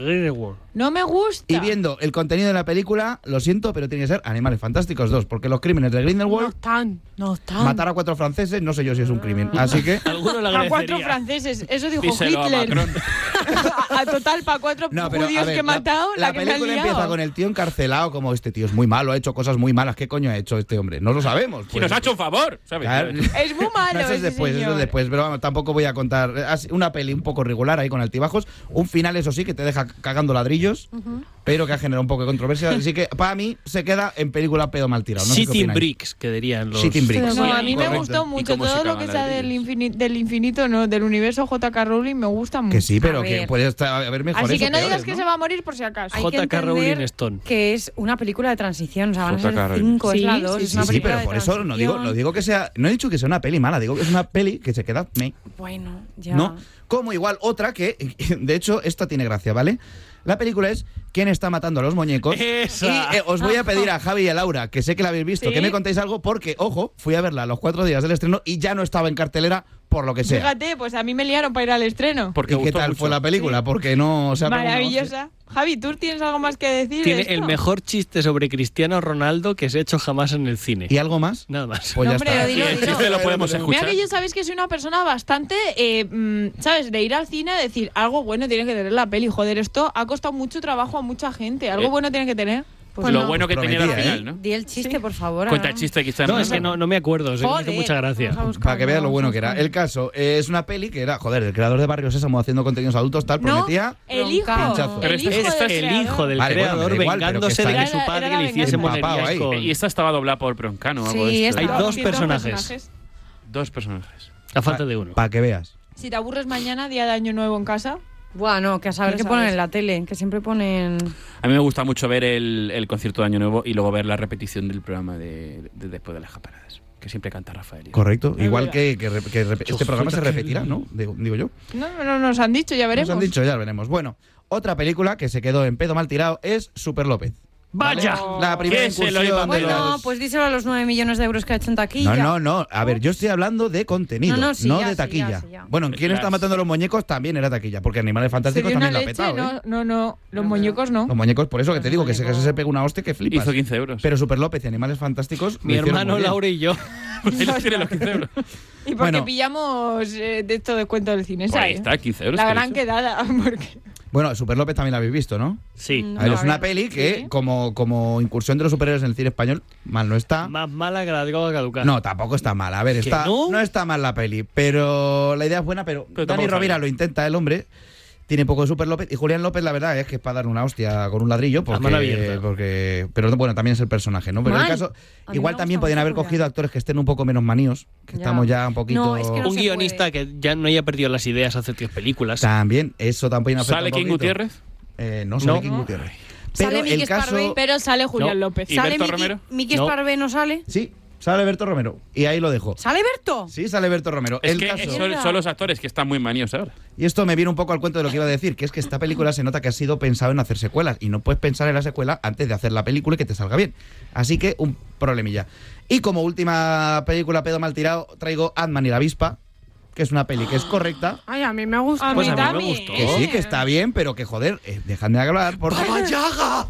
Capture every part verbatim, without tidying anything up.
Grindelwald. No me gusta. Y viendo el contenido de la película, lo siento, pero tiene que ser Animales Fantásticos dos, porque los crímenes de No Grindelwald, están, no están. matar a cuatro franceses, no sé yo si es un crimen. Así que... Alguno le A cuatro agradecería. franceses, eso dijo Díselo a Hitler. Macron. a, a total, para cuatro No, pero, judíos a ver, que he la- matado, la, la que me han película liado. empieza con el tío encarcelado, como este tío es muy malo, ha hecho cosas muy malas. ¿Qué coño ha hecho este hombre? No lo sabemos. Y pues. nos ha hecho un favor, ¿sabes? Claro. Es muy malo No, eso es ese después, eso señor. es después, pero vamos, tampoco voy a contar. Es una peli un poco regular ahí con altibajos. Un final, eso sí, que te deja cagando ladrillos, pero que ha generado un poco de controversia. Así que para mí se queda en película pedo mal tirado. No sé qué Sitting opináis. Bricks, que dirían los... Sitting Bricks. No, Sí, a mí me correcto. gustó ¿Y mucho cómo se todo lo cagan que sea del, ladrillos? infini- del infinito, no, del universo J K. Rowling me gusta mucho. Que sí, pero A que ver. puede estar, haber mejores Así que o no digas peores, que ¿no? se va a morir por si acaso. Hay J K. que entender Rowling Stone. que es una película de transición, o sea, van a J K. ser Rowling. cinco, es Sí, la dos, sí, es Sí, una sí, película pero de por eso no digo, transición. no digo que sea. No he dicho que sea una peli mala, digo que es una peli que se queda. meh, Bueno, ya. ¿No? Como igual otra que, de hecho, esta tiene gracia, ¿vale? La película es ¿Quién está matando a los muñecos? ¡Esa! Y eh, os voy a pedir a Javi y a Laura, que sé que la habéis visto, Sí. que me contéis algo, porque, ojo, fui a verla a los cuatro días del estreno y ya no estaba en cartelera por lo que sea. Fíjate, pues a mí me liaron para ir al estreno. Porque ¿Y qué gustó tal mucho. fue la película? Porque no... O sea, no- no sé. Maravillosa. Javi, ¿tú tienes algo más que decir? de Tiene esto? el mejor chiste sobre Cristiano Ronaldo que se ha hecho jamás en el cine. ¿Y algo más? Nada más. Pues No, ya hombre, está. dilo, Y el dilo. chiste lo podemos Mira escuchar. que yo sabéis que soy una persona bastante, eh, mm, ¿sabes? De ir al cine a decir algo bueno tiene que tener la peli. Joder, esto ha costado mucho trabajo a mucha gente. Algo Eh, bueno tiene que tener. Pues lo no. bueno que tenía al Prometía, final, ¿eh? ¿no? Di el chiste, Sí. por favor. Cuenta el Aram. chiste que está en No, es que no, no me acuerdo, o sea, me hizo Joder. mucha gracia. Vamos a buscarlo, Para que veas lo vamos bueno a que era. buscarlo. El caso eh, es una peli que era, joder, el creador de Barrio Sésamo haciendo contenidos adultos, tal, No, prometía... el hijo. Pinchazo. Pero El este- hijo Es del el creador. hijo del Vale, bueno, creador me da igual, pero vengándose que de que está- su Era- padre era la le hiciese venganza. Empapado monerías ahí. con... Y esta estaba doblada por Broncano o algo Sí, de esto. es- Hay dos Ciertos personajes. Dos personajes. A falta de uno. Para que veas. Si te aburres mañana, día de año nuevo en casa. Bueno, que a saber Ya qué sabes. ponen en la tele, que siempre ponen... A mí me gusta mucho ver el, el concierto de Año Nuevo y luego ver la repetición del programa de, de después de las japaradas, que siempre canta Rafael. Correcto. Es Igual verdad. que, que rep- que rep- este programa se repetirá, ¿no? Digo, digo yo. No, no nos han dicho, ya veremos. Nos han dicho, ya lo veremos. Bueno, otra película que se quedó en pedo mal tirado es Super López. ¡Vaya! No. La primera ¿Qué se lo incursión iba a de Bueno, los- pues díselo a los nueve millones de euros que ha hecho en taquilla. No, no, no. A ver, yo estoy hablando de contenido, no, No, no, sí, ya, de sí, taquilla. ya, sí, ya. Bueno, ¿quién Las- está matando a los muñecos? También era taquilla, porque Animales Se Fantásticos dio una también lo ha leche, petado, ¿eh? no, no, no, los No, muñecos no. Los muñecos, por eso que te Los digo, que se, que muñecos. se pega una hostia que flipas. Hizo quince euros. Pero Super López y Animales Fantásticos Mi lo hicieron hermano muy bien. Laura y yo. Pues ahí los tiene los quince euros. Y porque Bueno. pillamos eh, de esto de cuento del cine, Por ahí ¿sabes? está, quince euros. La ¿qué gran dice? quedada. Porque... Bueno, Super López también la habéis visto, ¿no? Sí. Mm. A ver, No, es a una ver. peli que, Sí. como, como incursión de los superhéroes en el cine español, mal no está. Más mala que la de Goga Caduca. No, tampoco está mal. A ver, ¿Que está, no? no está mal la peli, pero la idea es buena, pero, Pero Dani tampoco Rovira sale. lo intenta, el hombre. Tiene poco de Super López. Y Julián López, la verdad, es que es para dar una hostia con un ladrillo. Porque, mano abierta. porque, pero bueno, también es el personaje, ¿no? Pero en el Mal. caso, A mí igual me también gusta podían mucho haber Julián. cogido actores que estén un poco menos maníos, que Ya. estamos ya un poquito... No, es que no Un se guionista puede. que ya no haya perdido las ideas hace tres películas. También, eso también afecta ¿Sale un King poquito. Gutiérrez? Eh, no sale No. King Gutiérrez. ¿Sale Pero Miki el caso... Sparvé? Pero sale Julián No. López. ¿Y ¿Sale Berto Miki, Romero? Miki No. Sparvé no sale? Sí, sale Berto Romero. Y ahí lo dejo. ¿Sale Berto? Sí, sale Berto Romero. Es el que caso... son, son los actores que están muy maníos ahora. Y esto me viene un poco al cuento de lo que iba a decir, que es que esta película se nota que ha sido pensado en hacer secuelas y no puedes pensar en la secuela antes de hacer la película y que te salga bien. Así que un problemilla. Y como última película pedo mal tirado, traigo Ant-Man y la avispa, que es una peli que es correcta, Ay, a mí me gusta. A Pues mí a mí me también. gustó. que sí, que está bien, pero que joder, eh, dejadme hablar, porque... Yaga!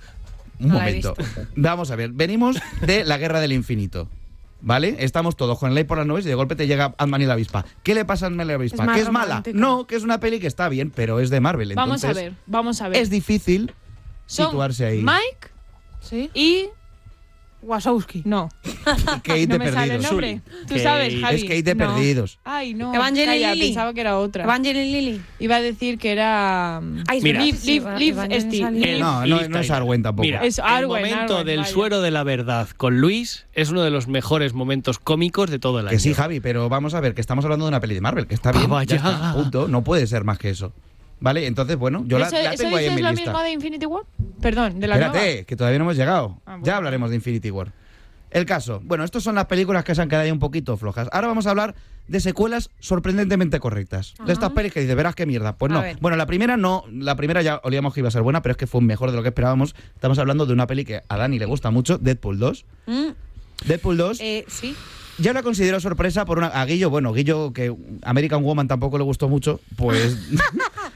Un No la he momento. Vamos a ver, venimos de la Guerra del Infinito. ¿Vale? Estamos todos con el ley por las nubes y de golpe te llega Ant-Man y la avispa. ¿Qué le pasa a Ant-Man y la avispa? Es más ¿Que es mala? romántica. No, que es una peli que está bien, pero es de Marvel. Vamos a entonces ver, vamos a ver. Es difícil Son situarse ahí. Mike ¿Sí? y... Wasowski. No, Y Kate no de me sale el Perdidos. nombre. Tú Kate. sabes, Javi. Es Kate de No. Perdidos. Ay, no. Evangeline Calla, Lilly. pensaba que era otra. Evangeline Lilly. Iba a decir que era... mm, Ay, es Mira. verdad, Liv, sí, Liv, Eva- Liv Evangeline Steele. salía. El- No, no, Liv no es Tyler. Arwen tampoco. Mira, Es el Arwen, momento Arwen, del vaya. suero de la verdad con Luis es uno de los mejores momentos cómicos de todo el año. Que sí, Javi, pero vamos a ver, que estamos hablando de una peli de Marvel, que está bien, Baba ya está, Yaga. punto. No puede ser más que eso. ¿Vale? Entonces, bueno, yo la, ¿Eso, la eso tengo ahí en dices mi lo lista. mismo de Infinity War? Perdón, de la Espérate, nueva. que todavía no hemos llegado. Ah, bueno. Ya hablaremos de Infinity War. El caso, bueno, estas son las películas que se han quedado ahí un poquito flojas. Ahora vamos a hablar de secuelas sorprendentemente correctas. De estas pelis que dices, verás qué mierda. Pues A no. ver. Bueno, la primera no, la primera ya olíamos que iba a ser buena, pero es que fue mejor de lo que esperábamos. Estamos hablando de una peli que a Dani le gusta mucho, Deadpool dos. Mm, Deadpool dos, eh, sí. yo la considero sorpresa por una... A Guillo, bueno, Guillo, que American Woman tampoco le gustó mucho, pues...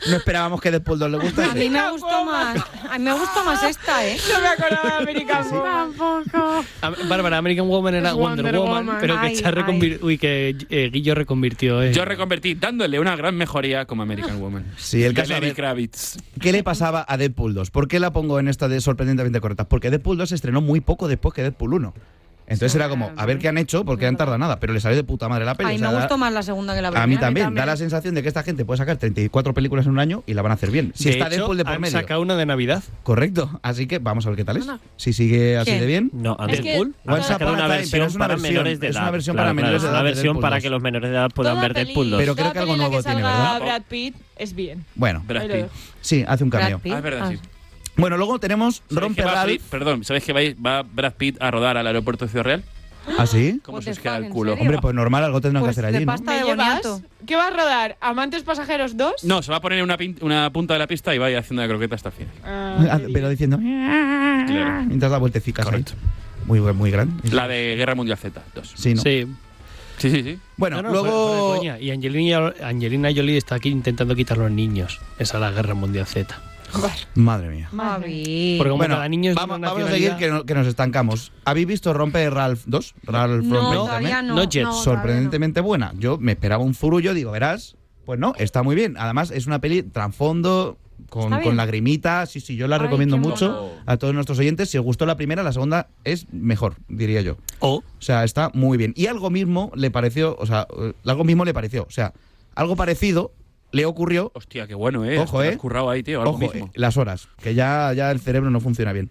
no esperábamos que Deadpool dos le A mí gustase. me gustó más. A mí me gustó más esta, ¿eh? No me acordaba de American Woman. Tampoco. Am- Bárbara, American Woman era Es Wonder, Wonder Woman, Woman. pero que, Ay, Char reconvir- ay. Uy, que eh, Guillo reconvirtió. eh. Yo reconvertí dándole una gran mejoría como American Woman. Sí, el De caso, a Lenny ver, Kravitz. ¿qué le pasaba a Deadpool dos? ¿Por qué la pongo en esta de sorprendentemente correcta? Porque Deadpool dos se estrenó muy poco después que Deadpool uno. Entonces era como, a ver qué han hecho, porque han tardado nada, pero le salió de puta madre la peli. A mí o sea, me da- gustó más la segunda que la primera. A mí también, da la sensación de que esta gente puede sacar treinta y cuatro películas en un año y la van a hacer bien. Si de está hecho, Deadpool de por han medio. sacado una de Navidad. Correcto, así que vamos a ver qué tal es. Anda. Si sigue así ¿Quién? de bien. No, Es que Deadpool. toda- Han sacado Once una Upon a Time, pero versión es una para versión, menores de es edad. una versión Claro, para menores claro, de edad Una de versión Deadpool para dos. que los menores de edad puedan Toda ver peli- Deadpool dos. Pero creo toda que algo peli en la nuevo tiene, salga ¿verdad? Brad Pitt es bien. Bueno, Brad Ahí lo Pitt. dejo. sí, hace un cameo. Brad Pitt. Ah, es verdad, sí. Bueno, luego tenemos ¿Sabéis Rompe que va a Ralph. Fri- Perdón, ¿sabéis que va, va Brad Pitt a rodar al aeropuerto de Ciudad Real? ¿Ah, sí? ¿Cómo What se os the queda fuck, el ¿en culo? serio? Hombre, pues normal, algo tendrán Pues que hacer de allí, ¿no? pasta ¿Me de llevas? boniato. ¿Qué vas a rodar? ¿Amantes Pasajeros dos? No, se va a poner en una, pin- una punta de la pista y va a ir haciendo la croqueta hasta el final. Ah, Pero diciendo. Claro. Mientras da vueltecicas ahí. Correcto. Muy, muy grande. La de Guerra Mundial Z dos. Sí, ¿no? Sí. Sí, sí, sí. Bueno, No, no, fuera- fuera de luego. coña. Y Angelina, Angelina Jolie está aquí intentando quitar los niños. Esa es la Guerra Mundial Z. Madre mía. Javi. Porque como Bueno, cada niño es de vamos, una vamos a seguir nacionalidad- que, no- que nos estancamos. ¿Habéis visto Rompe Ralph dos? Ralph No, Rompe todavía Internet. no. No yet. todavía Sorprendentemente buena. Yo me esperaba un furullo, digo, verás. Pues no, está muy bien. Además, es una peli trasfondo, con, ¿Está bien? con lagrimita. Sí, sí, yo la Ay, recomiendo qué mucho mono. a todos nuestros oyentes. Si os gustó la primera, la segunda es mejor, diría yo. O O sea, está muy bien. Y algo mismo le pareció, o sea, eh, algo mismo le pareció. O sea, algo parecido le ocurrió. Hostia, qué bueno, ¿eh? Ojo, Te ¿eh? has currado ahí, tío. Algo Ojo, mismo. eh, las horas, que ya, ya el cerebro no funciona bien.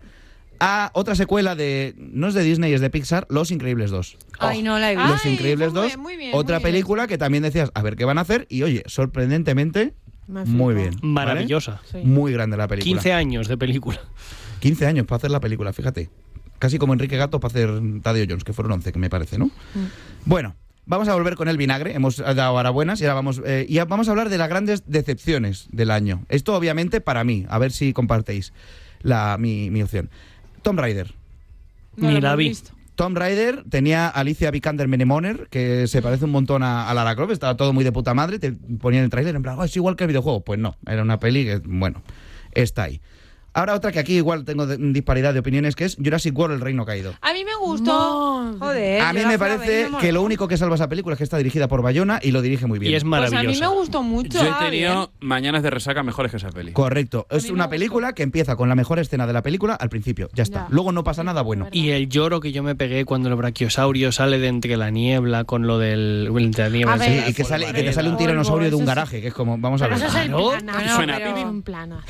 A otra secuela de, no es de Disney, es de Pixar, Los Increíbles dos. Ay, no la he Ah, visto. Los Ay, Increíbles muy dos, bien, muy bien, otra muy bien. película que también decías, a ver qué van a hacer, y oye, sorprendentemente, Me muy flipo. bien. ¿vale? maravillosa. Sí. Muy grande la película. quince años de película. quince años para hacer la película, fíjate. Casi como Enrique Gato para hacer Tadeo Jones, que fueron once, que me parece, ¿no? Bueno, vamos a volver con el vinagre. Hemos dado ahora buenas y ahora vamos, eh, y vamos a hablar de las grandes decepciones del año. Esto, obviamente, para mí. A ver si compartéis la, mi, mi opción. Tomb Raider. No Ni lo la hemos vi. visto. Tomb Raider tenía a Alicia Vikander Menemoner, que se parece un montón a, a Lara Croft, estaba todo muy de puta madre, te ponían el tráiler en plan, "Oh, es igual que el videojuego". Pues no, era una peli que, bueno, está ahí. Ahora otra que aquí igual tengo de- disparidad de opiniones, que es Jurassic World, El Reino Caído. A mí me gustó. No. Joder. A mí yo me la fui a ver y parece me que lo moló. único que salva esa película es que está dirigida por Bayona y lo dirige muy bien. Y es Pues a maravillosa. mí me gustó mucho. Yo he Ah, tenido mañanas de resaca mejores que esa peli. Correcto, A es mí me una gustó. película que empieza con la mejor escena de la película al principio, ya está. Ya. Luego no pasa nada bueno. Y el lloro que yo me pegué cuando el brachiosaurio sale de entre la niebla con lo del. Entre la niebla A ese ver, Sí, de la y que, sale, y que te polvareda. sale un Polvo, tiranosaurio de un eso sí. garaje, que es como, vamos a Pero ver. eso es el Claro. planazo. Suena pero- pip, pip. en plana.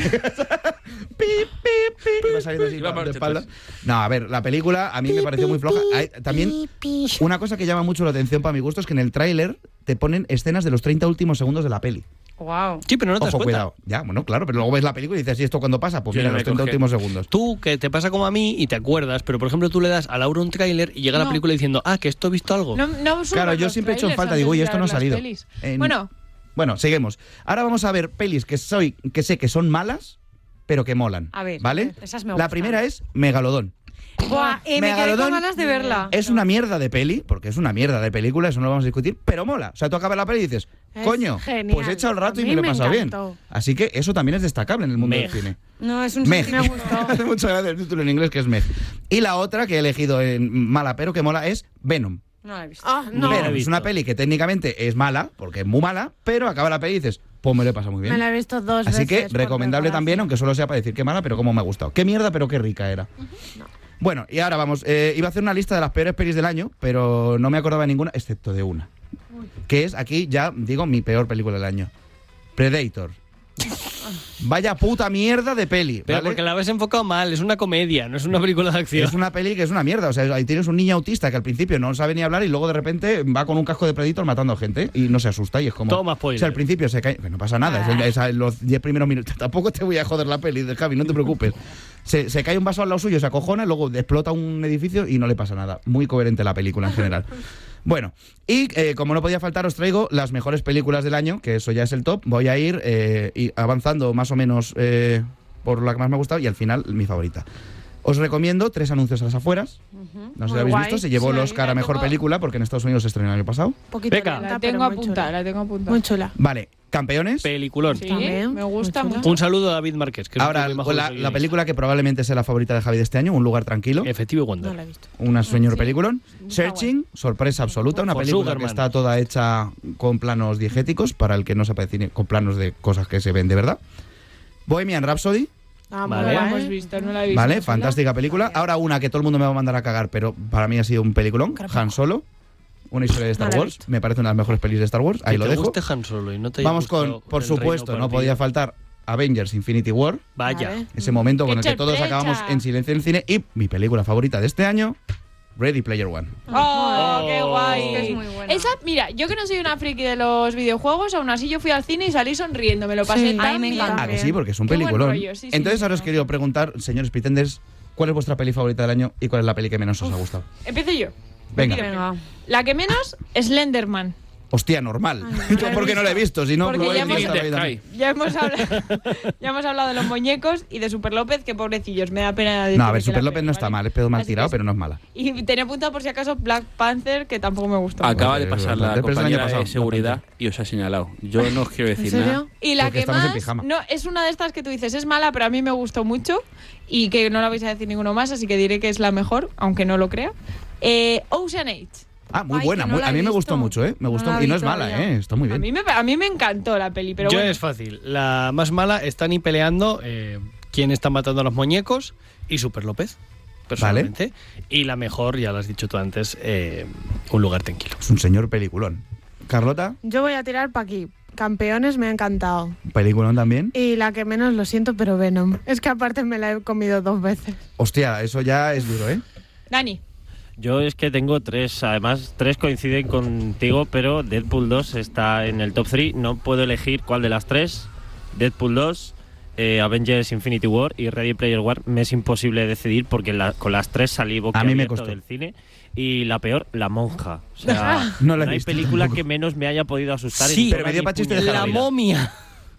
Pip, pip, pip. Va saliendo así Iba de marcha espaldas. atrás. No, a ver, la película a mí me pareció muy floja. Hay- también, una cosa que llama mucho la atención para mi gusto es que en el tráiler te ponen escenas de los treinta últimos segundos de la peli. Guau. Sí, pero no te das Ojo, cuenta. cuidado. Ya, bueno, claro, pero luego ves la película y dices, ¿y esto cuándo pasa? Pues Yo mira, no me los treinta coge. últimos segundos. Tú, que te pasa como a mí y te acuerdas, pero por ejemplo tú le das a Laura un tráiler y llega la No. película diciendo, ah, que esto he visto algo. No, no subo Claro, yo los siempre he hecho en trailers falta, antes digo, de y ir esto a no ha ver las salido. pelis. En- Bueno, Bueno, seguimos. Ahora vamos a ver pelis que soy, que sé que son malas, pero que molan. A ver, ¿vale? esas me La gustan. primera es Megalodón. Buah, eh, me quedé Megalodón con ganas de verla. Es una mierda de peli, porque es una mierda de película, eso no lo vamos a discutir, pero mola. O sea, tú acabas la peli y dices, Es coño, genial. pues he echado el rato A y mí me lo he me pasado bien. encantó. Así que eso también es destacable en el mundo Meg. del cine. No, es un Meg. me gustó. Hace mucha gracia el título en inglés, que es Meg. Y la otra que he elegido en mala, pero que mola, es Venom. No la he visto. Ah, no. Venom la he es visto. una peli que técnicamente es mala, porque es muy mala, pero acaba la peli y dices, pues me lo he pasado muy bien. Me la he visto dos Así veces. que por recomendable desgracia. también, aunque solo sea para decir qué mala, pero cómo me ha gustado. Qué mierda, pero qué rica era. Bueno, y ahora vamos. eh, iba a hacer una lista de las peores pelis del año, pero no me acordaba de ninguna, excepto de una. Que es aquí, ya digo, mi peor película del año. Predator. Vaya puta mierda de peli. Pero ¿vale? porque la habéis enfocado mal, es una comedia, no es una película de acción. Es una peli que es una mierda. O sea, ahí tienes un niño autista que al principio no sabe ni hablar y luego de repente va con un casco de Predator matando gente y no se asusta y es como... Toma spoiler. O sea, al principio se cae... Que no pasa nada, es, es a los diez primeros minutos. Tampoco te voy a joder la peli, Javi, no te preocupes. Se, se cae un vaso al lado suyo, se acojona, luego explota un edificio y no le pasa nada. Muy coherente la película en general. Bueno, y eh, como no podía faltar, os traigo las mejores películas del año, que eso ya es el top. Voy a ir eh, y avanzando más o menos eh, por la que más me ha gustado y al final mi favorita. Os recomiendo Tres anuncios a las afueras. Ujú. No sé si Muy lo habéis guay. visto. Se llevó el Sí, Oscar la a Mejor tengo- Película porque en Estados Unidos se estrenó el año pasado. Poquito Beca. lenta, La pero tengo muy apuntada, chula. la tengo apuntada. Muy chula. Vale, campeones. Peliculón. Sí, También, me gusta muy chula. mucho. Un saludo a David Márquez. Que es Ahora, el mejor la, guionista. la película que probablemente sea la favorita de Javi de este año, Un lugar tranquilo. Efectivo Wonder. No la he visto. Una señor Sí. peliculón. Está Searching, sorpresa absoluta. Una For película Sugarman. que está toda hecha con planos diegéticos, para el que no sepa de cine, con planos de cosas que se ven de verdad. Bohemian Rhapsody, Ah, muy Vale. No la guay. hemos visto, no la he visto. ¿vale? Sola. Fantástica película. Ahora una que todo el mundo me va a mandar a cagar, pero para mí ha sido un peliculón. Han Solo, una historia de Star No la he Wars. visto. Me parece una de las mejores pelis de Star Wars. Ahí Que lo te dejo. guste Han Solo y no te haya Vamos con, gustado por El supuesto, Reino no Perdido. podía faltar Avengers Infinity War. Vaya. Vale. Ese momento ¡Qué con el que todos sorpresa! acabamos en silencio en el cine. Y mi película favorita de este año, Ready Player One. ¡Oh, qué Oh. guay! Es que es muy buena. Esa, mira, yo que no soy una friki de los videojuegos, aún así yo fui al cine y salí sonriendo, me lo pasé Sí, tan a mí me bien. encanta. Ah, que sí, porque es un Qué buen peliculón. rollo, sí, sí, Entonces sí, ahora os sí. quiero preguntar, señores Pretenders, ¿cuál es vuestra peli favorita del año y cuál es la peli que menos os ha gustado? Empiezo yo. Venga. Venga. La que menos, Slenderman. Hostia, normal. Ay, no Yo la he porque no la he visto, si no, Porque lo ya he hemos- visto la vida. Ay, Ya hemos, hablado, ya hemos hablado de los muñecos y de Super López, que pobrecillos, me da pena decir No, a ver, que Super la López peli, no está ¿vale? mal, es pedo mal Así tirado, que- pero no es mala. Y tenía apuntado por si acaso Black Panther, que tampoco me gustó. Acaba de Pero es pasar la bastante, pero es del año compañera pasado, de seguridad y os ha señalado. Yo no os quiero ¿En decir serio? nada. Y la Porque que estamos en más, pijama. no, es una de estas que tú dices, es mala, pero a mí me gustó mucho y que no la vais a decir ninguno más, así que diré que es la mejor, aunque no lo crea. Eh, Ocean Eight. Ah, muy Ay, buena, que no muy- la a he mí me visto. gustó mucho, ¿eh? Me No gustó la y vi no es mala, todavía. ¿eh? Está muy A bien. mí, me, a mí me encantó la peli, pero Yo bueno. es fácil. La más mala están y peleando eh, quién está matando a los muñecos y Super López, personalmente. Y la mejor, ya lo has dicho tú antes, eh, Un lugar tranquilo. Es un señor peliculón. Carlota, Yo voy a tirar para aquí. Campeones me ha encantado. peliculón también. Y la que menos, lo siento, pero Venom. Es que aparte me la he comido dos veces. Hostia, eso ya es duro, ¿eh? Dani. Yo es que tengo tres, además tres coinciden contigo, pero Deadpool dos está en el top tres. No puedo elegir cuál de las tres. Deadpool dos, eh, Avengers Infinity War y Ready Player One. Me es imposible decidir porque la- con las tres salí A mí me boquiabierto costó. del cine. Y la peor, La Monja. O sea, No la he hay visto película tampoco. que menos me haya podido asustar. Sí, en pero toda me dio mi pa' chiste de puñetera La vida. momia.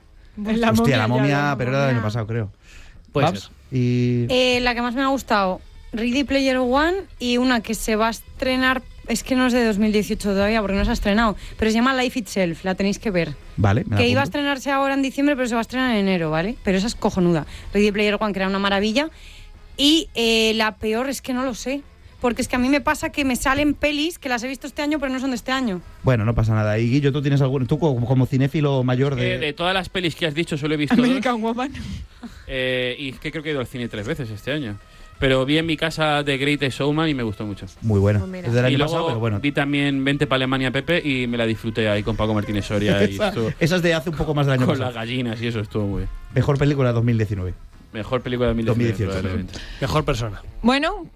La Hostia, la ya, momia, la pero era del año momia. pasado, creo. Puede Babs, ser. Y... Eh, la que más me ha gustado, Ready Player One, y una que se va a estrenar, es que no es de dos mil dieciocho todavía porque no se ha estrenado, pero se llama Life Itself, la tenéis que ver. Vale, me la Que iba a apunto. estrenarse ahora en diciembre, pero se va a estrenar en enero, ¿vale? Pero esa es cojonuda. Ready Player One, que era una maravilla. Y eh, la peor es que no lo sé. Porque es que a mí me pasa que me salen pelis que las he visto este año, pero no son de este año. Bueno, no pasa nada. Y Guillo, ¿tú tienes algún... Tú como, como cinéfilo mayor de... Eh, de todas las pelis que has dicho, solo he visto dos. American Woman. Eh, y es que creo que he ido al cine tres veces este año. Pero vi en mi casa The Greatest Showman y me gustó mucho. Muy buena. Pues mira. Es del año y luego pasado, pero bueno. vi también Vente para Alemania, Pepe, y me la disfruté ahí con Paco Martínez Soria. y Esa, estuvo- esa es de hace un poco más del año con pasado. las gallinas y eso estuvo muy bien. Mejor película de dos mil diecinueve. Mejor película de dos mil dieciocho. probablemente. Mejor persona. Bueno,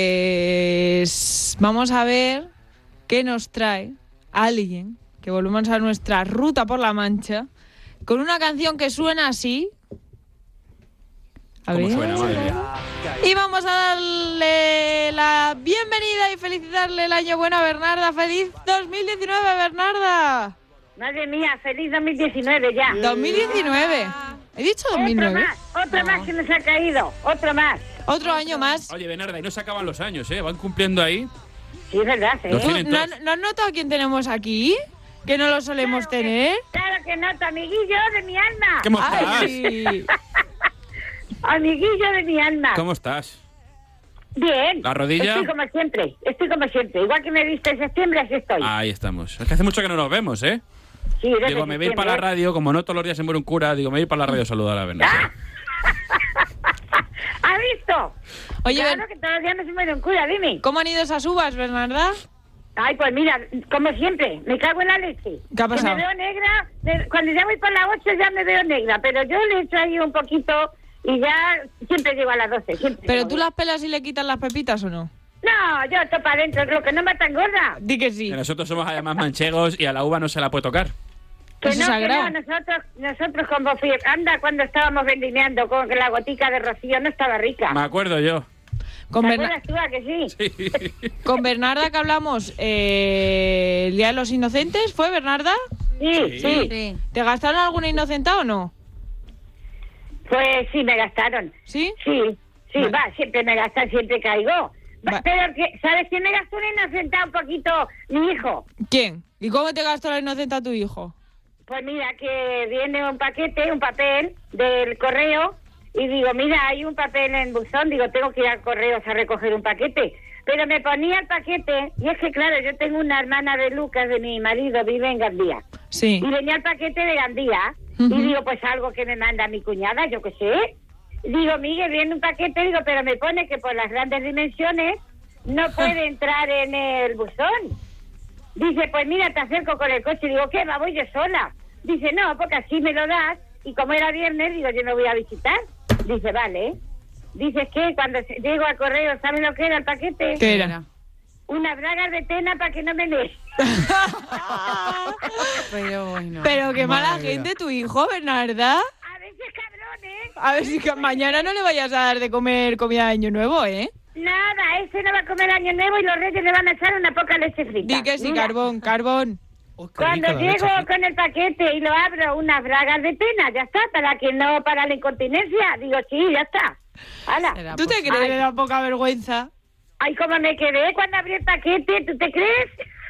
pues vamos a ver qué nos trae alguien que volvemos a nuestra ruta por la Mancha con una canción que suena así. A ¿Cómo ver. suena? Madre mía. Y vamos a darle la bienvenida y felicitarle el año bueno a Bernarda. ¡Feliz dos mil diecinueve, Bernarda! Madre mía, feliz dos mil diecinueve ya. dos mil diecinueve. ¿He dicho dos mil Otro nueve? más, otro más que nos ha caído, otro más. Otro año más. Oye, Bernarda, y no se acaban los años, ¿eh? Van cumpliendo ahí. Sí, es verdad, ¿eh? Los ¿No, tienen no, todos. ¿no has notado quién tenemos aquí? Que no lo solemos Claro que- tener. Claro que no, tu amiguillo de mi alma. ¿Cómo estás? Ay, Amiguillo de mi alma. ¿Cómo estás? Bien. ¿La rodilla? Estoy como siempre, estoy como siempre. Igual que me viste en septiembre, así estoy. Ahí estamos. Es que hace mucho que no nos vemos, ¿eh? Sí, desde Digo, me voy a ir para la septiembre. radio, como no todos los días se muere un cura, digo, me voy a ir para la radio a saludar a Bernarda. ¿Has visto? Oye, claro Ber- que todos los días me se muere un cura, dime. ¿cómo han ido esas uvas, Bernarda? Ay, pues mira, como siempre, me cago en la leche. ¿Qué ha Que pasado? me veo negra, me- cuando ya voy para las ocho ya me veo negra, pero yo le echo ahí un poquito y ya siempre llego a las doce. Siempre ¿Pero llego tú bien. las pelas y le quitas las pepitas o no? No, yo estoy para adentro, lo que no me tan gorda. Di que sí. Que nosotros somos además manchegos y a la uva no se la puede tocar. Que Eso no, es que sagrado. no, nosotros, nosotros como fui, anda, cuando estábamos vendimiando con la gotica de rocío no estaba rica. Me acuerdo yo. Con, ¿Te Berna- acuerdas tú a que sí? Sí. con Bernarda que hablamos eh, el Día de los Inocentes, ¿fue Bernarda? Sí, sí. Sí. ¿Te gastaron alguna inocenta o no? Pues sí, me gastaron. ¿Sí? Sí, Sí, Vale. va, siempre me gasta, siempre caigo. Va, Va. Pero, que, ¿sabes quién me gastó una inocentada un poquito? Mi hijo. ¿Quién? ¿Y cómo te gastó la inocente tu hijo? Pues mira, que viene un paquete, un papel del correo, y digo, mira, hay un papel en buzón, digo, tengo que ir al correo a recoger un paquete. Pero me ponía el paquete, y es que claro, yo tengo una hermana de Lucas, de mi marido, vive en Gandía. Sí. Y venía el paquete de Gandía, Ujú. y digo, pues algo que me manda mi cuñada, yo qué sé. Digo, Miguel, viene un paquete, digo, pero me pone que por las grandes dimensiones no puede entrar en el buzón. Dice, pues mira, te acerco con el coche. Digo, ¿qué? ¿Va? Voy yo sola. Dice, no, porque así me lo das. Y como era viernes, digo, yo no voy a visitar. Dice, vale. Dice, que cuando se- llego al correo, ¿sabes lo que era el paquete? ¿Qué era? Una braga de tena para que no me dé. Pero bueno. Pero qué mala Madre mía. gente tu hijo, Bernarda. A veces cabrón, ¿eh? A ver si ca- mañana no le vayas a dar de comer comida de año nuevo, ¿eh? Nada, ese no va a comer año nuevo y los reyes le van a echar una poca leche frita. Di que sí, Mira, carbón, carbón. Oh, qué Cuando rica la llego leche. con el paquete y lo abro, unas bragas de pena, ya está, para que no, para la incontinencia. Digo, sí, ya está. ¡Hala! Será ¿Tú te posible. crees que le da poca vergüenza? Ay, cómo me quedé cuando abrí el paquete, ¿tú te crees?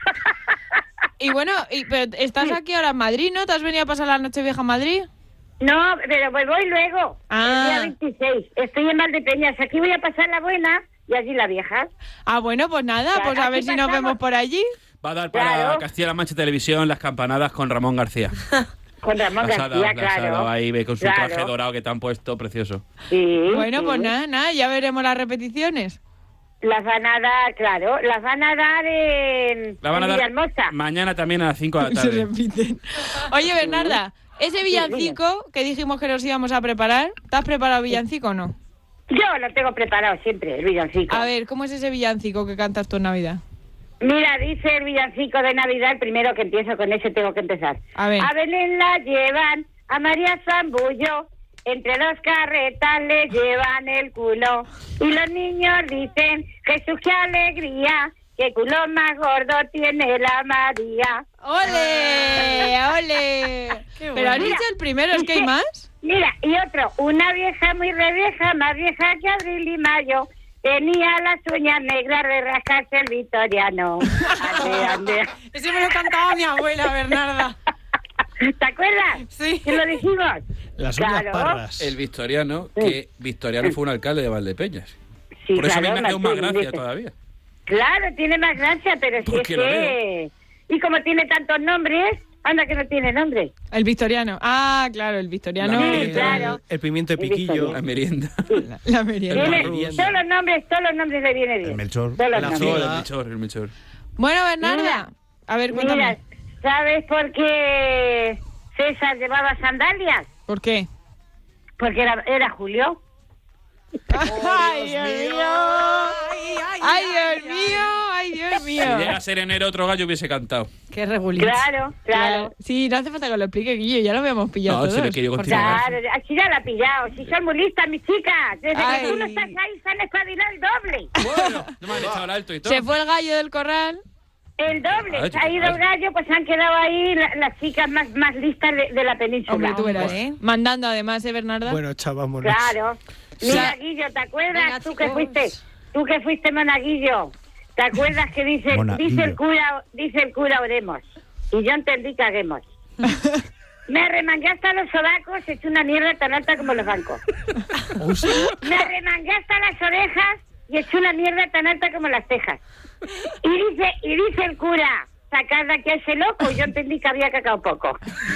Y bueno, y, pero estás aquí ahora en Madrid, ¿no? ¿Te has venido a pasar la noche vieja a Madrid? No, pero pues voy luego, Ah. el día veintiséis. Estoy en Valdepeñas, aquí voy a pasar la buena y allí la vieja. Ah, bueno, pues nada, Claro, pues a ver aquí si nos pasamos. vemos por allí. Va a dar para Claro. Castilla-La Mancha Televisión las campanadas con Ramón García. Con Ramón Las ha dado, García, las ha claro. dado ahí ve, con su Claro. traje dorado que te han puesto, precioso. Sí, Bueno, sí. pues nada, nada, ya veremos las repeticiones. Las van a dar, claro, las van a dar en, La van a en dar Villahermosa. mañana también a las cinco de la Se tarde. repiten. Oye, Bernarda, ese villancico que dijimos que nos íbamos a preparar, ¿te has preparado villancico o no? Yo lo tengo preparado siempre, el villancico. A ver, ¿cómo es ese villancico que cantas tú en Navidad? Mira, dice el villancico de Navidad, el primero que empiezo con ese tengo que empezar. A ver. A Belén la llevan, a María Zambullo, entre dos carretas le llevan el culo. Y los niños dicen, Jesús, qué alegría, qué culo más gordo tiene la María. ¡Ole! ¡Ole! Qué Pero has bueno. dicho el primero, ¿es que hay más? Mira, y otro, una vieja muy revieja, más vieja que abril y mayo, tenía las uñas negras de rascarse el victoriano. Ande, ande. Ese me lo cantaba mi abuela, Bernarda. ¿Te acuerdas? Sí. ¿Que lo dijimos? Las uñas Claro. parras. El Victoriano, que Victoriano fue un alcalde de Valdepeñas. Sí, Por eso a mí claro, me hace aún más Martín, gracia dice. todavía. Claro, tiene más gracia, pero si Porque es lo que... Y como tiene tantos nombres, anda que no tiene nombre. El victoriano. Ah, claro, el victoriano. La Sí, merienda. claro. El pimiento de El piquillo. La merienda. La, la merienda. El Tiene marrón. todos los nombres, todos los nombres le viene bien. El Melchor. Todos los La nombres. flor. el Melchor, el Melchor. Bueno, Bernarda, Mira, a ver, cuéntame. Mira, ¿sabes por qué César llevaba sandalias? ¿Por qué? Porque era, era Julio. ¡Ay, Dios mío! ¡Ay, Dios mío! ¡Ay, Dios Si mío! llega a ser enero, otro gallo hubiese cantado. Qué regulito. Claro, claro. Sí, no hace falta que lo explique, Guillo, ya lo habíamos pillado No, todos. si le quiero continuar. Claro, así ya la ha pillado. Si son muy listas, mis chicas. Desde Ay. que tú no estás ahí, se han espabilado el doble. Bueno, no me han echado el alto y todo. Se fue el gallo del corral. El doble. Ay, Se ha ido el gallo, pues han quedado ahí la- las chicas más, más listas de, de la península. Hombre, tú verás. Hombre. Mandando además, ¿eh, Bernarda? Bueno, chavámonos. Claro. Mira, Guillo, ¿te acuerdas? Venga, tú que chicos. fuiste, tú que fuiste monaguillo. ¿Te acuerdas que dice, Monaguillo. dice el cura, dice el cura, oremos? Y yo entendí que haguemos. Me arremangué hasta los sobacos, he hecho una mierda tan alta como los bancos. Me arremangué hasta las orejas y he hecho una mierda tan alta como las cejas. Y dice, y dice el cura, sacad de aquí a ese loco, y yo entendí que había cacao poco.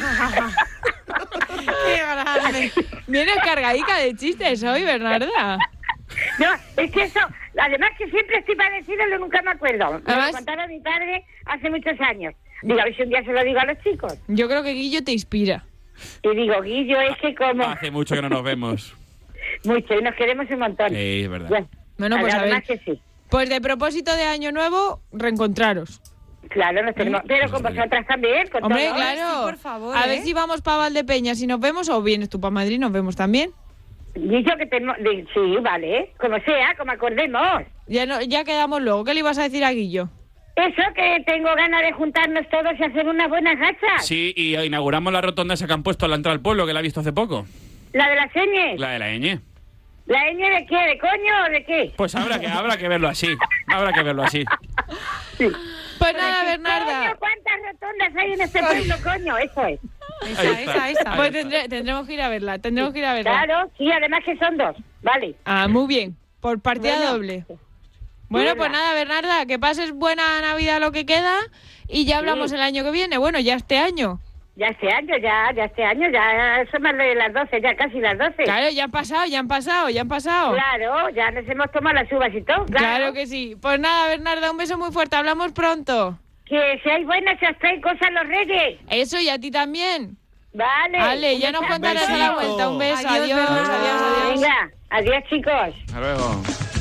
Qué grande. Vienes cargadica de chistes hoy, Bernarda. No, es que eso, además que siempre estoy parecido, lo nunca me acuerdo. Me Además- lo contaba mi padre hace muchos años. Digo, a ver si un día se lo digo a los chicos. Yo creo que Guillo te inspira. Y digo, Guillo, es que como Hace mucho que no nos vemos. mucho, y nos queremos un montón. Sí, es verdad. Bueno, Bueno, pues a ver. además que sí. Pues de propósito de Año Nuevo, reencontraros. Claro, nos tenemos, pero con vosotras también, con Hombre, todos. claro. sí, por favor, a ¿eh? ver si vamos para Valdepeñas y nos vemos, o vienes tú para Madrid y nos vemos también. Guillo, que tenemos, de- sí, vale, como sea, como acordemos. Ya, no, ya quedamos luego. ¿Qué le ibas a decir a Guillo? Eso, que tengo ganas de juntarnos todos y hacer unas buenas gachas. Sí, y inauguramos la rotonda esa que han puesto a la entrada al pueblo, que la he visto hace poco. La de las señas. La de la ñ. ¿La ñ de qué? ¿De coño o de qué? Pues habrá que, habrá que verlo así. Habrá que verlo así. Sí. Pues nada, Bernarda. Coño, ¿cuántas rotondas hay en este pueblo, coño? Eso es. Esa, Ahí está. esa, esa. Pues tendré- tendremos que ir a verla, tendremos que ir a verla. Claro, sí, además que son dos. Vale. Ah, muy bien. Por partida Bueno. doble. Bueno, pues nada, Bernarda, que pases buena Navidad lo que queda y ya hablamos Sí. el año que viene. Bueno, ya este año. Ya este año, ya, ya este año, ya son más de las doce, ya casi las doce. Claro, ya han pasado, ya han pasado, ya han pasado. Claro, ya nos hemos tomado las uvas y todo. Claro, Claro que sí. Pues nada, Bernarda, un beso muy fuerte. Hablamos pronto. Que seáis buenas, que os traen cosas los reyes. Eso, y a ti también. Vale. Vale, ya Un nos besazo. contarás a la vuelta. Un beso, Adiós, adiós, adiós, Bernarda. adiós. Venga, adiós, chicos. Hasta luego.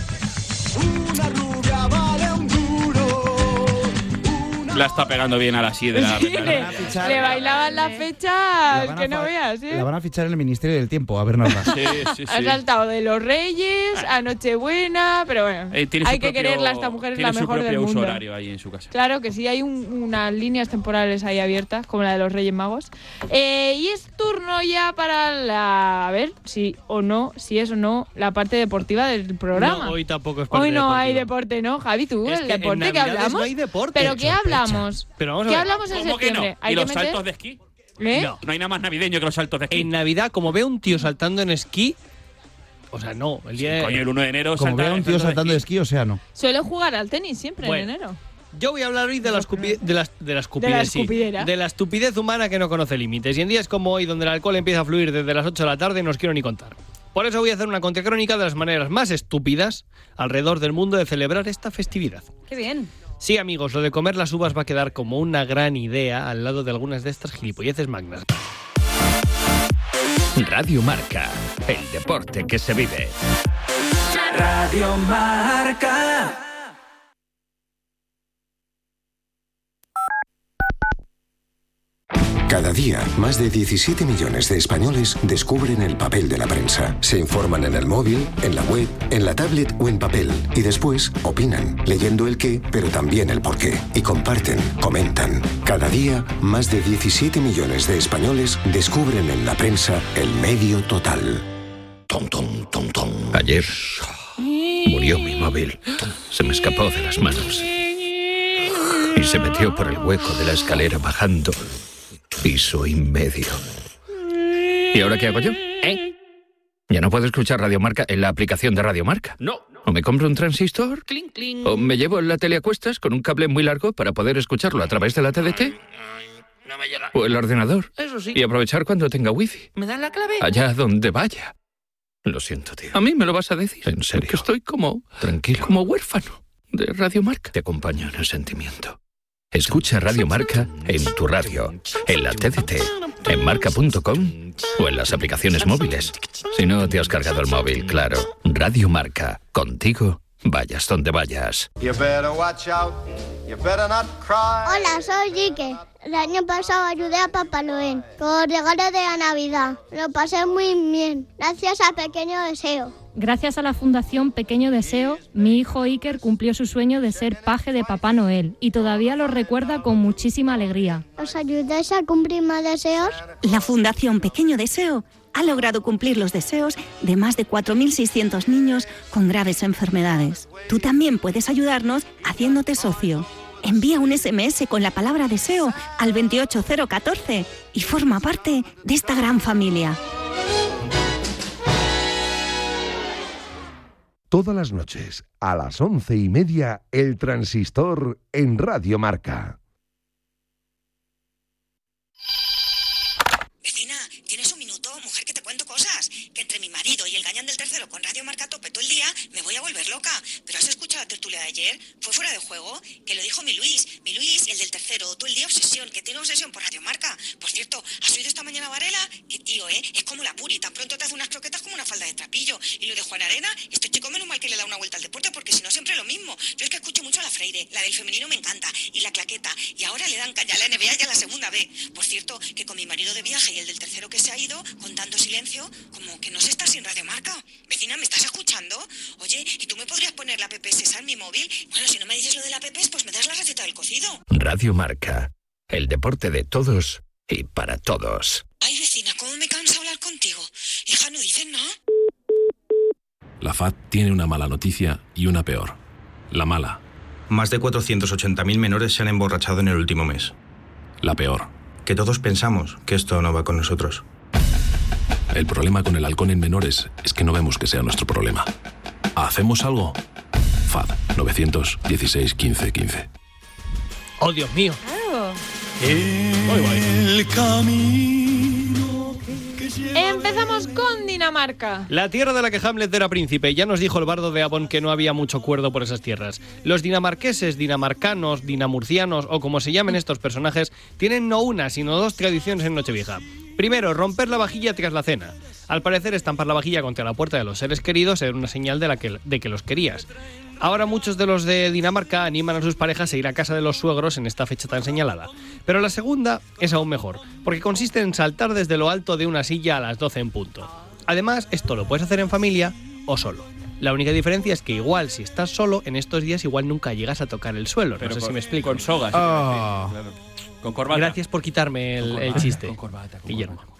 La está pegando bien a la sidra. Sí, le, van a fichar. le bailaban las La fechas van a que no fa- veas, ¿eh? La van a fichar en el Ministerio del Tiempo, a Bernarda. Sí, sí, Ha sí. saltado de los Reyes a Nochebuena, pero bueno, Eh, tiene su hay que propio- quererla, esta mujer es tiene la su mejor del propio uso mundo. horario ahí en su casa. Claro que sí, hay un- unas líneas temporales ahí abiertas, como la de los Reyes Magos. Eh, y es turno ya para la... A ver, si o no, si es o no, la parte deportiva del programa. No, hoy tampoco es parte Hoy no hay deportiva. deporte, ¿no, Javi? ¿Tú, Es el que en deporte que Navidades hablamos? no hay deporte. ¿Pero qué Sospecha. hablamos? Pero vamos a ¿Qué ver. hablamos en ¿Cómo que no? septiembre? ¿Y ¿Hay los que meter? saltos de esquí? ¿Eh? No. No hay nada más navideño que los saltos de esquí. En Navidad, como veo un tío saltando en esquí, o sea, no, el día de- Coño, el uno de enero Como salta- vea a un tío salto saltando de esquí, o sea, no. Suelo jugar al tenis siempre Bueno. en enero. Yo voy a hablar hoy de la, escupi- de la, de la escupidez, sí. escupidera. De la estupidez humana que no conoce límites. Y en días como hoy, donde el alcohol empieza a fluir desde las ocho de la tarde, no os quiero ni contar. Por eso voy a hacer una contracrónica de las maneras más estúpidas alrededor del mundo de celebrar esta festividad. Qué bien. Sí, amigos, lo de comer las uvas va a quedar como una gran idea al lado de algunas de estas gilipolleces magnas. Radio Marca, el deporte que se vive. Radio Marca. Cada día, más de diecisiete millones de españoles descubren el papel de la prensa. Se informan en el móvil, en la web, en la tablet o en papel. Y después opinan, leyendo el qué, pero también el por qué. Y comparten, comentan. Cada día, más de diecisiete millones de españoles descubren en la prensa el medio total. Tom, tom, tom, tom. Ayer murió mi móvil. Se me escapó de las manos. Y se metió por el hueco de la escalera bajando piso y medio. ¿Y ahora qué hago yo? ¿Eh? ¿Ya no puedo escuchar Radio Marca en la aplicación de Radio Marca? No. ¿O me compro un transistor? Cling, cling. ¿O me llevo la tele a cuestas con un cable muy largo para poder escucharlo a través de la T D T? No me llega. ¿O el ordenador? Eso sí. Y aprovechar cuando tenga wifi. ¿Me das la clave? Allá donde vaya. Lo siento, tío. ¿A mí me lo vas a decir? En serio. Que estoy como... Tranquilo. Como huérfano de Radio Marca. Te acompaño en el sentimiento. Escucha Radio Marca en tu radio, en la T D T, en marca punto com o en las aplicaciones móviles. Si no te has cargado el móvil, claro. Radio Marca. Contigo, vayas donde vayas. Hola, soy Quique. El año pasado ayudé a Papá Noel con los regalos de la Navidad. Lo pasé muy bien, gracias a Pequeño Deseo. Gracias a la Fundación Pequeño Deseo, mi hijo Iker cumplió su sueño de ser paje de Papá Noel y todavía lo recuerda con muchísima alegría. ¿Os ayudáis a cumplir más deseos? La Fundación Pequeño Deseo ha logrado cumplir los deseos de más de cuatro mil seiscientos niños con graves enfermedades. Tú también puedes ayudarnos haciéndote socio. Envía un ese eme ese con la palabra deseo al veintiocho cero catorce y forma parte de esta gran familia. Todas las noches, a las once y media, El Transistor en Radio Marca. Vecina, ¿tienes un minuto? Mujer, que te cuento cosas. Que entre mi marido y el gañán del tercero con Radio Marca a tope todo el día, me voy a volver loca. ¿Pero has escuchado la tertulia de ayer? ¿Fue fuera de juego? Que lo dijo mi Luis. Mi Luis, el del tercero, todo el día obsesión, que tiene obsesión por Radio Marca. Por cierto, ¿has oído esta mañana Varela? Que tío, ¿eh? Es como la Puri, tan pronto te hace unas croquetas como una falda de trapillo. Y lo de Juan Arena, este chico menos mal que le da una vuelta al deporte, porque si no siempre lo mismo. Yo es que escucho mucho a la Freire, la del femenino me encanta, y la claqueta, y ahora le dan caña a la ene be a y a la segunda B. Por cierto, que con mi marido de viaje y el del tercero que se ha ido, con tanto silencio, como que no se está sin Radio Marca. Vecina, ¿me estás escuchando? Oye, ¿y tú me podrías poner la app esa en mi móvil? Bueno, si no me dices lo de la app, pues me das la receta del cocido. Radio Marca. El deporte de todos y para todos. Ay, vecina, ¿cómo me cansa hablar contigo? Hija, ¿no dices nada? La F A D tiene una mala noticia y una peor. La mala. Más de cuatrocientos ochenta mil menores se han emborrachado en el último mes. La peor. Que todos pensamos que esto no va con nosotros. El problema con el alcohol en menores es que no vemos que sea nuestro problema. ¿Hacemos algo? F A D novecientos dieciséis quince quince. ¡Oh, Dios mío! Claro. El camino Empezamos con Dinamarca. La tierra de la que Hamlet era príncipe. Ya nos dijo el bardo de Avon que no había mucho cuerdo por esas tierras. Los dinamarqueses, dinamarcanos, dinamurcianos o como se llamen estos personajes, tienen no una, sino dos tradiciones en Nochevieja. Primero, romper la vajilla tras la cena. Al parecer, estampar la vajilla contra la puerta de los seres queridos era una señal de, la que, de que los querías. Ahora muchos de los de Dinamarca animan a sus parejas a ir a casa de los suegros en esta fecha tan señalada. Pero la segunda es aún mejor, porque consiste en saltar desde lo alto de una silla a las doce en punto. Además, esto lo puedes hacer en familia o solo. La única diferencia es que igual si estás solo, en estos días igual nunca llegas a tocar el suelo. Pero no sé con, si me explico. Con sogas. Oh. Claro. Con corbata. Gracias por quitarme el, corbata, el chiste, con corbata, con Guillermo. corbata.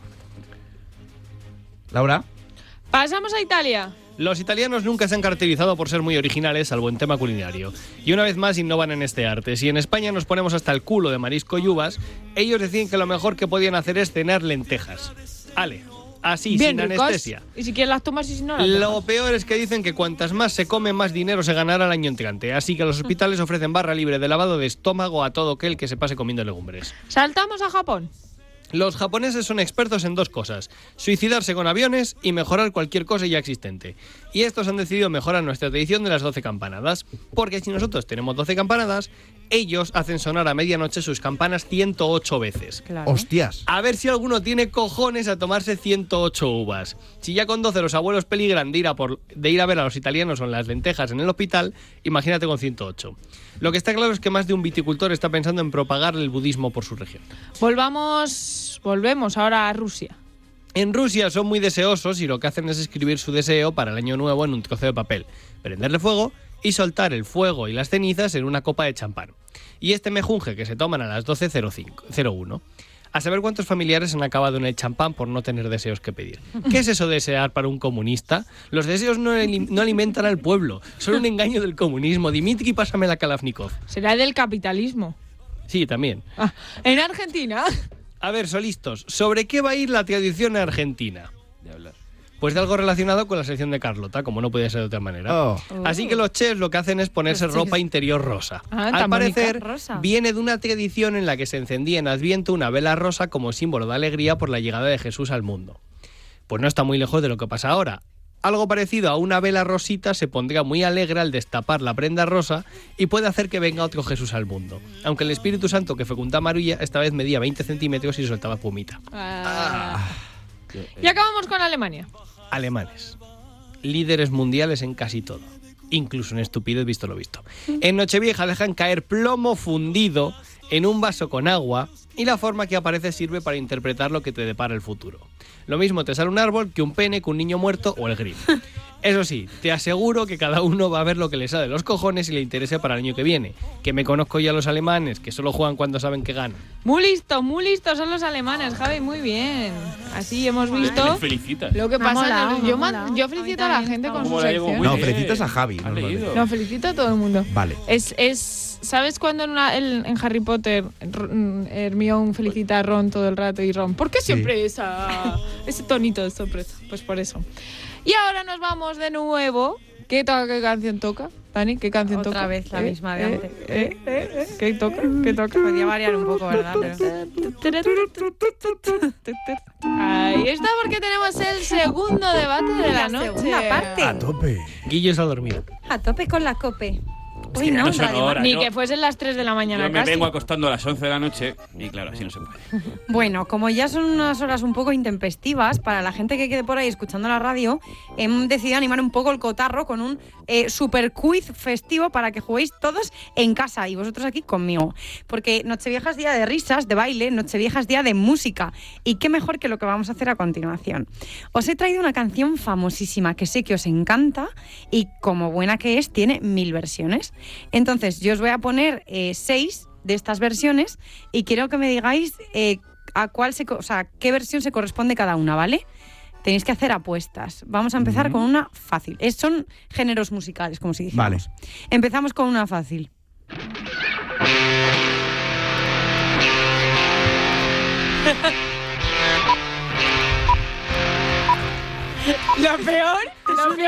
Laura. Pasamos a Italia. Los italianos nunca se han caracterizado por ser muy originales, salvo en tema culinario. Y una vez más innovan en este arte. Si en España nos ponemos hasta el culo de marisco y uvas, ellos decían que lo mejor que podían hacer es cenar lentejas. Ale, así, Bien sin ricos. anestesia. Y si quieres las tomas y si no las Lo tomas. peor es que dicen que cuantas más se come, más dinero se ganará el año entrante. Así que los hospitales ofrecen barra libre de lavado de estómago a todo aquel que se pase comiendo legumbres. Saltamos a Japón. Los japoneses son expertos en dos cosas: suicidarse con aviones y mejorar cualquier cosa ya existente. Y estos han decidido mejorar nuestra tradición de las doce campanadas, porque si nosotros tenemos doce campanadas, ellos hacen sonar a medianoche sus campanas ciento ocho veces. Claro. Hostias. A ver si alguno tiene cojones a tomarse ciento ocho uvas. Si ya con doce los abuelos peligran de ir a, por, de ir a ver a los italianos con las lentejas en el hospital, imagínate con ciento ocho. Lo que está claro es que más de un viticultor está pensando en propagar el budismo por su región. Volvamos, volvemos ahora a Rusia. En Rusia son muy deseosos y lo que hacen es escribir su deseo para el año nuevo en un trozo de papel, prenderle fuego y soltar el fuego y las cenizas en una copa de champán. Y este mejunje que se toman a las doce cero uno. A saber cuántos familiares han acabado en el champán por no tener deseos que pedir. ¿Qué es eso de desear para un comunista? Los deseos no, no alimentan al pueblo, son un engaño del comunismo. Dimitri, pásame la Kalashnikov. Será del capitalismo. Sí, también. Ah, en Argentina. A ver, solistos, ¿sobre qué va a ir la tradición en Argentina? De hablar. Pues de algo relacionado con la sección de Carlota, como no podía ser de otra manera. Oh. Así que los chefs lo que hacen es ponerse Los ropa chefs. interior rosa. Ah, Al tan parecer, bonita, rosa. viene de una tradición en la que se encendía en Adviento una vela rosa como símbolo de alegría por la llegada de Jesús al mundo. Pues no está muy lejos de lo que pasa ahora. Algo parecido a una vela rosita se pondría muy alegre al destapar la prenda rosa y puede hacer que venga otro Jesús al mundo. Aunque el Espíritu Santo que fecunda a María esta vez medía veinte centímetros y soltaba espumita. Ah. Y acabamos con Alemania. Alemanes. Líderes mundiales en casi todo. Incluso en estupidez visto lo visto. En Nochevieja dejan caer plomo fundido en un vaso con agua y la forma que aparece sirve para interpretar lo que te depara el futuro. Lo mismo te sale un árbol que un pene, que un niño muerto o el Grimm. Eso sí, te aseguro que cada uno va a ver lo que le sale de los cojones y le interese para el año que viene. Que me conozco ya los alemanes, que solo juegan cuando saben que ganan. Muy listo, muy listos son los alemanes, Javi, muy bien. Así hemos visto Me felicitas. lo que Me ha pasa. molado, en el- me yo, ha man- molado. yo felicito a la gente con ¿Cómo su la llevo? sección. Muy No, bien. felicitas a Javi. ¿Has normalmente. leído? No, felicito a todo el mundo. Vale. Es, es, ¿sabes cuando en, una- en- en Harry Potter R- mm, Hermione felicita a Ron todo el rato y Ron? ¿Por qué siempre esa, ese tonito de sorpresa? Pues por eso. Y ahora nos vamos de nuevo. ¿Qué toca? ¿Qué canción toca? Dani, ¿qué canción Otra toca? vez la ¿Eh? misma de ¿Eh? antes. ¿Eh? ¿Eh? ¿Eh? ¿Qué toca? ¿Qué toca? Podría variar un poco, ¿verdad? Pero... Ahí está porque tenemos el segundo debate de la, La noche. segunda parte. A tope. Guillo está dormido. A tope con la cope. Uy, Hostia, no, no son Radio horas. Ni yo- que fuesen las tres de la mañana Yo me casi. vengo acostando a las once de la noche y claro, así no se puede. Bueno, como ya son unas horas un poco intempestivas, para la gente que quede por ahí escuchando la radio, hemos decidido animar un poco el cotarro con un eh, super quiz festivo para que juguéis todos en casa y vosotros aquí conmigo. Porque Nochevieja es día de risas, de baile, Nochevieja es día de música. Y qué mejor que lo que vamos a hacer a continuación. Os he traído una canción famosísima que sé que os encanta y como buena que es, tiene mil versiones. Entonces, yo os voy a poner eh, seis de estas versiones y quiero que me digáis eh, a cuál se, co- o sea, qué versión se corresponde cada una, ¿vale? tenéis que hacer apuestas. Vamos a empezar con una fácil. Es, son géneros musicales, como si dijéramos. Vale. Empezamos con una fácil. Lo peor, lo peor